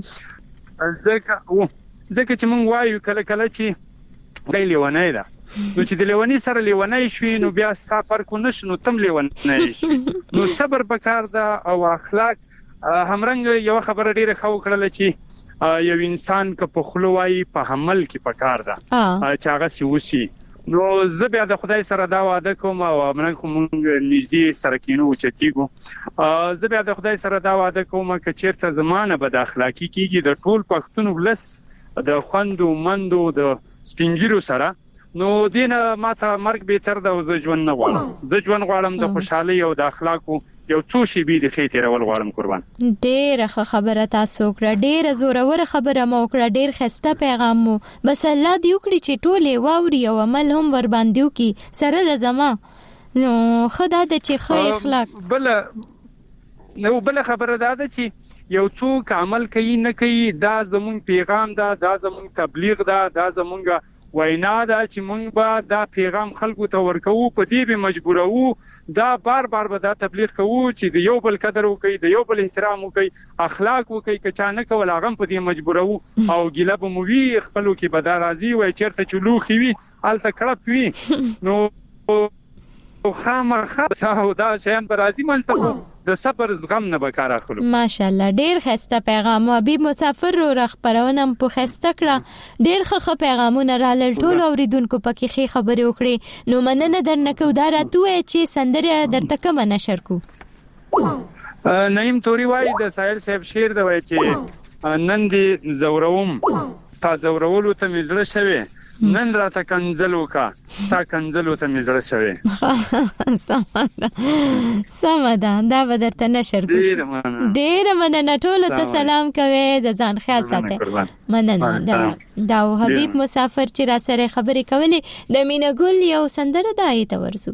ځکه چې مونږ وایو کله کله چې غیلی ونه ده، نو چې د لیونی سره لیونی شوي نو بیا ستا فرق نشي، نو تم لیونی شي. نو صبر پکار ده او اخلاق همرنګ. یو خبره ډیره خو کړل چې یو انسان که په خلو وایي په عمل کې پکار ده چې هغه سی وسی. نو زه بیا د خدای سره دا وعده کوم او موږ نږدې سره کینو چتیګو. زه بیا د خدای سره دا وعده کوم چې چیرته زمانه بد اخلاقی کیږي د ټول پښتون ولس د خوندو مندو د سپینګیرو سره، نو دینه ماته مرګ به تر د ژوند نه غواړم. زه ژوند غواړم د خوشحالي او د اخلاقو یو څو شی به د خېټه رول غواړم. قربان ډېر خبره تاسو کړه، ډېر زوره خبره مو کړه، ډېر خسته پیغام مو. بس الله دې وکړي چې ټوله واوري او عمل هم ور باندې وکي سره د زما. نو خدای دې چې خو اخلاق بل خبره ده چې یو څوک عمل کوي نه کوي دا زمون پیغام ده، دا زمون تبلیغ ده، دا زمونږ وینا ده چې مونږ به دا پیغام خلکو ته ورکوو. په دې به مجبورو دا بار به دا تبلیغ کوو چې د یو بل قدر وکړي، د یو بل احترام وکړي، اخلاق وکړي. که چا نه کول هغه په دې مجبورو او ګیله به مو وي خپلو کې به دا راځي وای چیرته چې لوخي وي هلته کړپ وي. نو خامخا دا شیان به راځي منځته د صبر زغم نه بکار اخلو. ماشاءالله ډیر خسته پیغام حبیب مسافر رو خبرونم په خسته کړه. ډیر ښه پیغامونه را لټول اوریدونکو پکې خې خبرې وکړي. نو مننه درنه کو دا راتوي چې سندره درته کوم نشر کو. نعیم توري وای د سایل صاحب شعر دی وای چې نن دې زوروم تا زورولو ته مزله شوي، نن راته کنځلو کا تا کنځلو ته مزله شوي. سمدا دا به درته نشر کو. ډیر مننه ټول ته سلام کوي، د ځان خیال ساتئ. مننه. دا حبیب مسافر چې را سره خبرې کولې د مینا ګل یو سندره دای ته ورسو.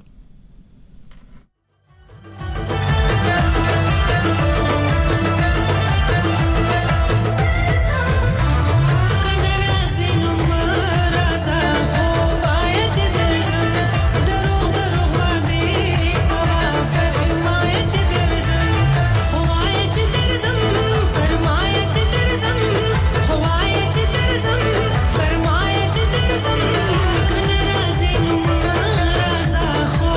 فرمایا چې درځم کنه راځي نو رازا خو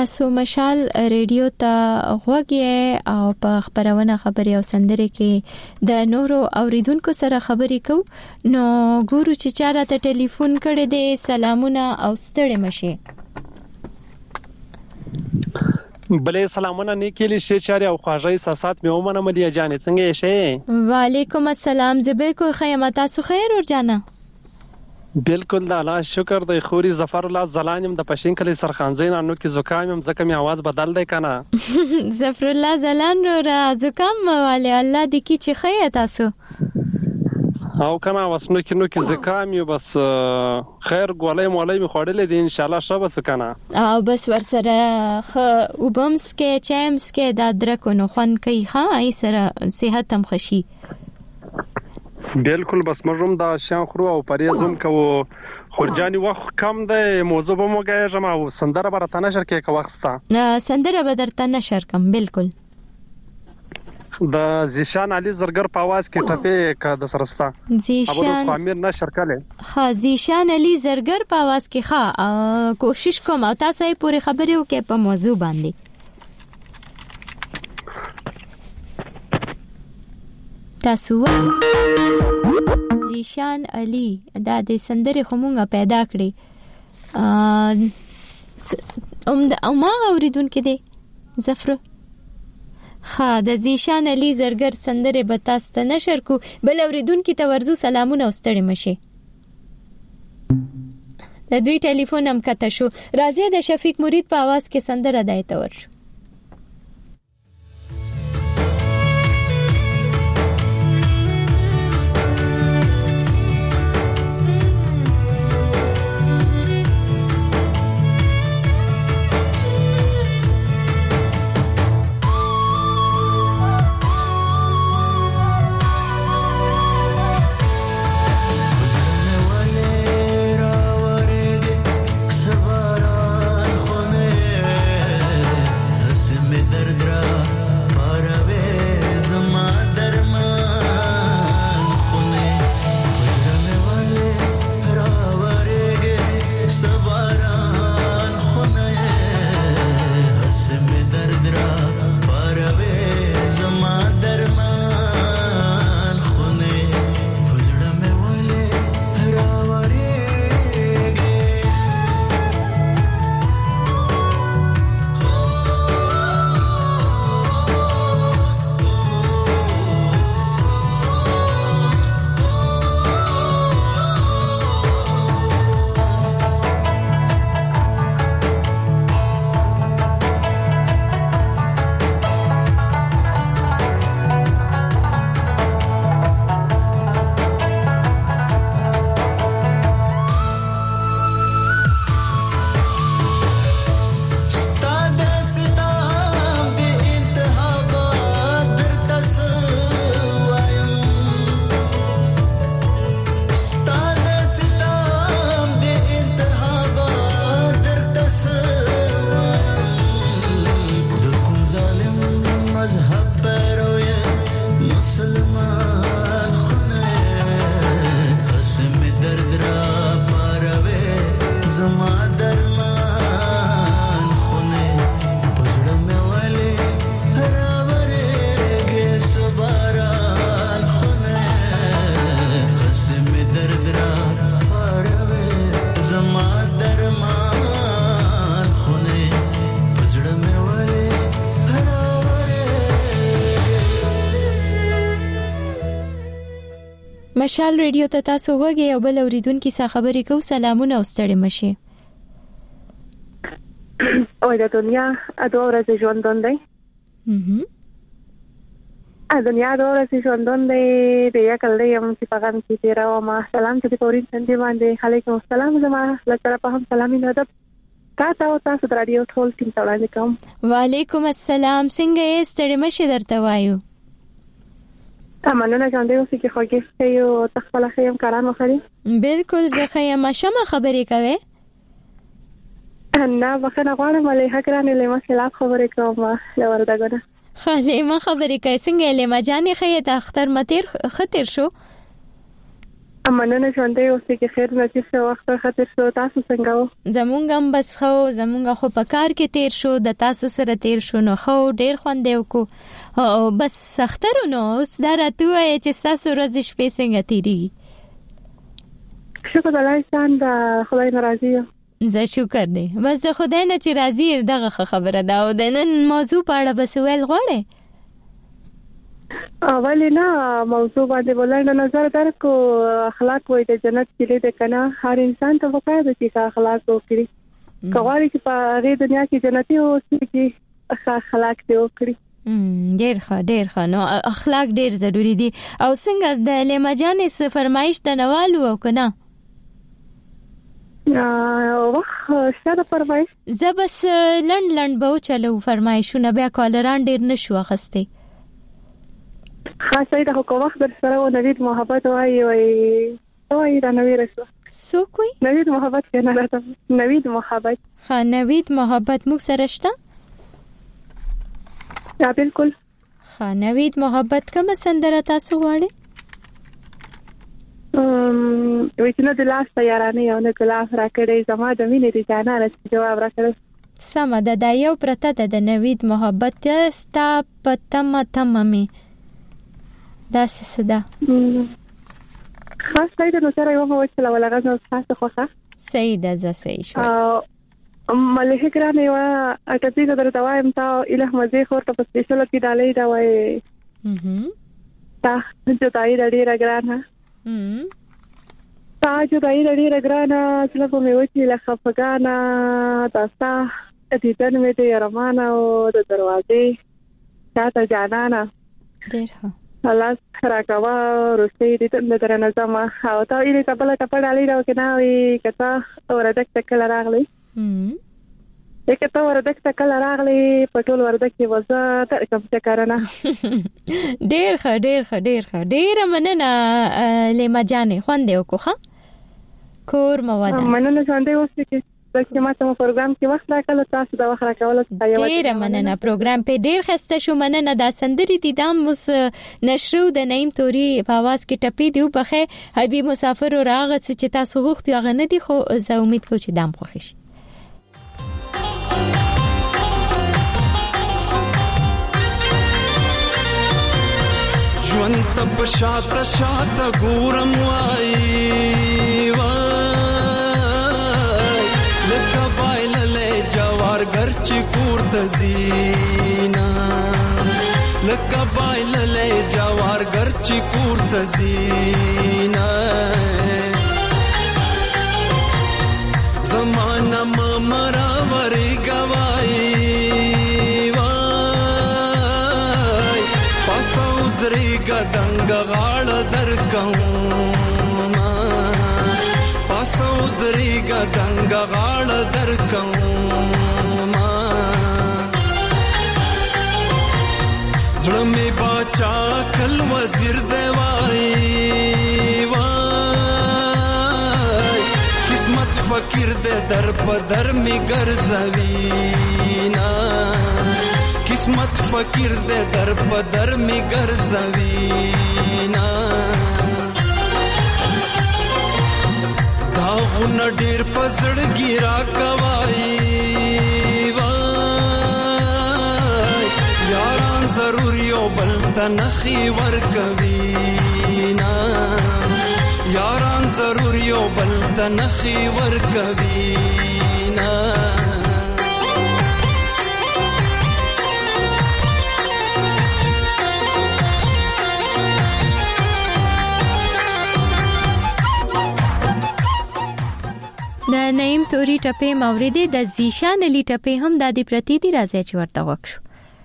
تاسو مشال ریډیو ته غوږی او په خبرونه خبري او سندره کې د نورو اوریدونکو سره خبرې کو. نو ګورو چې چاره ته ټلیفون کړي دي. سلامونه او ستړي مشه. بلې سلامونه نیکلی شي چاري او خواږه احساسات مې ومنه ملي جانې څنګه یې شي؟ وعلیکم السلام. زبې کو خیمه تاسو خیر ور جانا؟ بالکل د الله شکر د خوري ظفر الله زلانم د پښین کلی سرخانزین انو کې زکام ځکه می आवाज بدل دی کنه. ظفر الله زلان را زکام والے الله دې کی چې خیر تاسو او کنه وسنو کې زکام یو بس خیر ګولې مولې می خوړلې دي ان شاء الله شابه سکنه او بس ور سره وبمس کې چیمس کې د درکو نو خوان کوي ها ای سره صحت هم خوشي. بالکل بس مروم دا شان خرو او پریزم کو خورجانی وخت کم ده موضوع به موګه جما سندره برته نشر کې کا وخته سندره به درته نشر کم. بالکل د زیشان علي زرګر په आवाज کې ټپه کا د سرستا زیشان امیر نشر کله ها زیشان علي زرګر په आवाज کې ها کوشش کوم او تاسو یې پوری خبرې وکې په موضوع باندې. تاسو زیشان علي دا د سندره خمونګه پیدا کړې او ما اوریدونکو دي ظفر ها د زیشان علي زرګر سندره به تاسو ته نشر کو. بل اوریدونکو ته ورزو سلامونه او ستړي مشه. د دوی ټلیفون هم کته شو. راځي د شفیق مرید په आवाज کې سندره دایته ورشو. مشال ریډیو ته تاسو وګورئ او بل اوریدونکو سره خبرې کوو. سلامونه او ستړي مشه. او د دنیا اډو ورځ ژوندون دی. دنیا اډو ورځ ژوندون دی. د یا کله یم چې پیغام کې تیرا او ما سلام چې پورین څنګه باندې علیکم السلام زما لکه په هم سلامي نه ده. تاسو د رادیو ټول ټیم ته وړاندې کوم. وعلیکم السلام. څنګه یې ستړي مشه درته وایو. مننه جان دی اوس کې خوږه یو تخپل خیم کاران وخري. بالکل زه خیم شمه خبرې کوي. نه بخنه غواړم ولې حکرانه له ما خلاف خبرې کوم لوردګونه. خاله ما خبرې کوي څنګه له ما جانې خې ته اختر متیر خطر شو. مننه ژوندۍ اوسئ کې خیر نصیب شه وخت خاطر شو تاسو څنګه وو زمونږ هم بس خو زمونږ خو په کار کې تیر شو د تاسو سره تیر شو نو خو ډیر خوند وکړو او بس سخترو نو اوس دا راتوي چې تاسو ورځ شپې څنګه تیری شکر الله ستان د خدای ناراضي زه شکر دی بس خدای نه چې راضي دغه خبره ده او د نن موضوع په اړه بس ویل غواړي اولینا موضوع باندې ولر نظر درکو اخلاق وای د جنت کلی د کنه هر انسان ته وکړي چې اخلاق وکړي کوالي چې په دې دنیا کې جنتي اوسي چې اخلاق دې وکړي ډیر ښه نو اخلاق ډیر ضروری دي او څنګه د لیما جانې فرمایش د نوالو او کنه شاده فرمایش زه بس لند به چلو فرمایشونه بیا کالران ډیر نشو اخسته خاصه د حکومت وخت در سره و نوید محبت وای دا نوې رسو سو کوئی نوید محبت کنه راته نوید محبت نوید محبت موږ سره شته یا بالکل نوید محبت کوم سندره تاسو غواړئ وینه د لاس تیارانه یو نه کلاس راکړې زما د مینې د جانا راځي جواب راکړم سم ده دا یو پرته د نوید محبت ستا پتمه تمامه دا څه ده خاص پیدا نو سره یو مو چې لا ولغه نو تاسو خوخه صحیح ده زه صحیح شو ملهه ګرانه وا اټپی زدر دوایم تا اله مزه خور ته په سپیشل کې ډالې دا وای تا جدای ډېر ګرانه تا جدای ډېر ګرانه چې په مې وچی له خفګانا تاسو دې تن مې ته رمانه او د دروازې چاته جانانا ډېر ښه الله راکوا روسي دې ته درنه زما او تا یې ته بل ته پړالې راو کې ناوي کته ورته تکل راغلی کته ورته تکل راغلی پټول ورته کې وځه تر کوم څه کارنه ډېر ډېر مننه لیما جانې خوندې وکړه کور مواده مننه ژوندۍ اوسې کې چې ما ته پروګرام کې وخت راکړل تاسو دا وخت راکول ډېر مننه پروګرام په ډېر خسته شو مننه دا سندري دي دام مس نشرو د نیم توري په आवाज کې ټپي دی په خې حبيب مسافر راغت چې تاسو غوښتي هغه نه دي خو زه امید کوم چې دام خوښ شي ژوند تب شاته ګورم وای لکه بایللې جوار ګرچ کور د زینا لکه بایللې جوار ګرچ کور د زینا زمانہ مرا وری گوائی وای پاسودري ګدنګ غاړ درکوم پاسودري ګدنګ غاړ درکوم زړه می باچا کل وزیر دیوای فقیر دے در پدر می ګرځوینا قسمت فقیر دے در پدر می ګرځوینا دا غون ډیر پزړ ګیرا کوي وای یاران ضرور یو بل تنخي ور کوینا یاران ضرور یو بل تنخي ور کوینا د نیم توري ټپه موریدې د زیشان علی ټپه هم د دې پرتی دی راځي چې ورته وکړو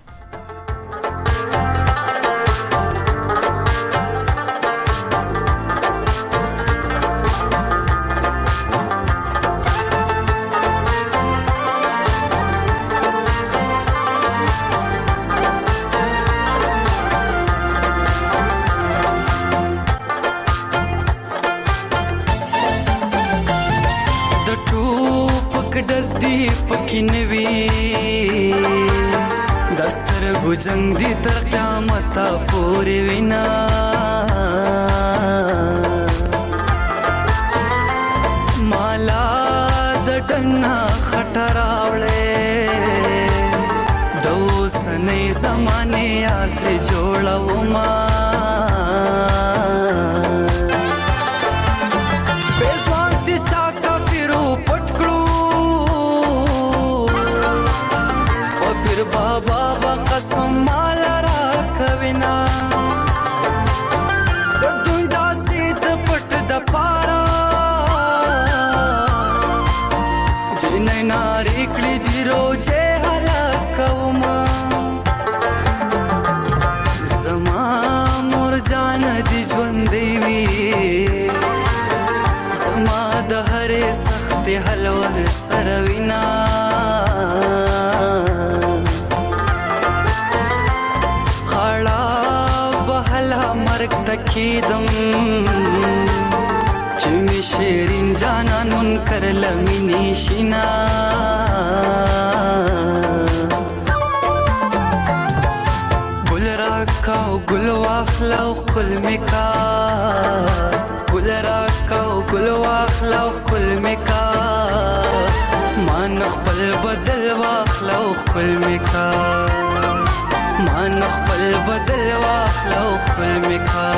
جنگ دی تر قیامت پورې وینا وینا خړا بهلا مرګ تکیدم چې می شیرین جانان منکر لمینی شینا ګل راکاو ګل واخلاو کل میکا ګل راکاو ګل واخلاو کل میکا مان خپل بدل واخلاو کل میکا مان خپل بدل واخلاو کل میکا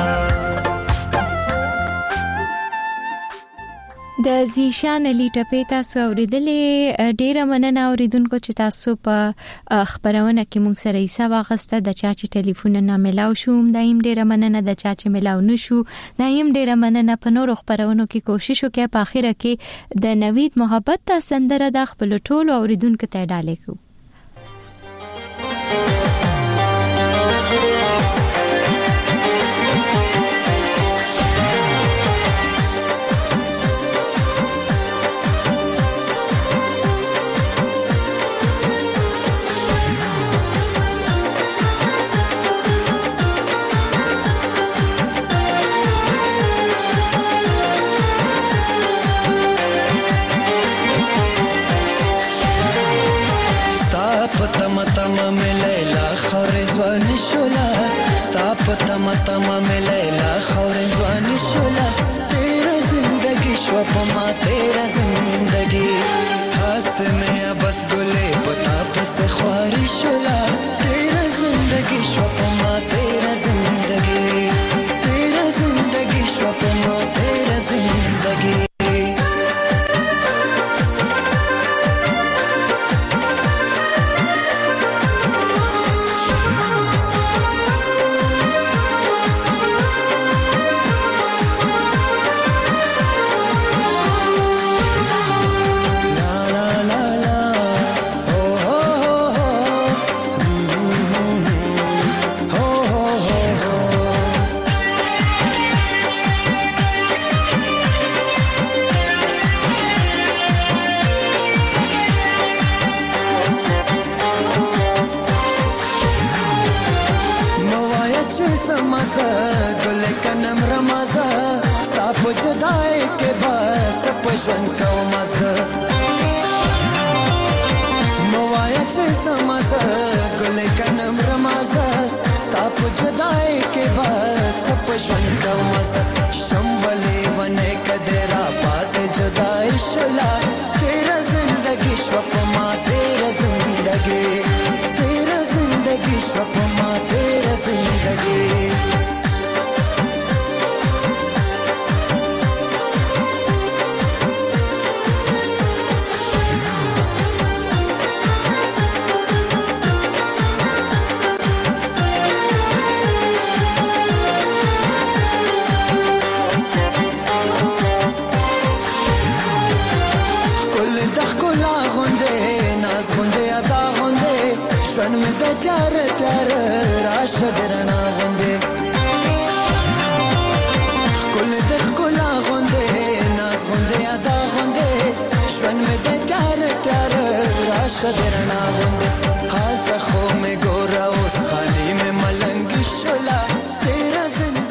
د زیشان علی ټپې تاسو اوریدلې ډیره مننه اوریدونکو چې تاسو په خبرونه کې مونږ سره حصہ واغسته د چا چې ټلیفون نه ملاو شوم دایم ډیره مننه د چا چې ملاو نشو دایم ډیره مننه په نورو خبرونو کې کوشش وکړه په اخره کې د نوید محبت ته سندره د خپل ټولو اوریدونکو ته ډالې کو तम तम मिलेला खौर जवानी शोला तेरा जिंदगी शोपमा तेरा जिंदगी हास में बस गुले पता बस ख्वारी शोला तेरा जिंदगी शोपमा तेरा जिंदगी शोपमा तेरा जिंदगी ژوند کوم زه موایا چې سمزه ګل کنم رمازه ستا په جدای کې بس په ژوند کوم زه شمولې ونه کدرا پات جدای شلا تیرا زندگی شو په ما تیرا زندگی شو په ما تیرا زندگی شون می د تیار تیار راشه درنا غوندې کل د خلا غوندې ناز غوندې ادا غوندې شون می د تیار تیار راشه درنا غوندې خاص خو می ګو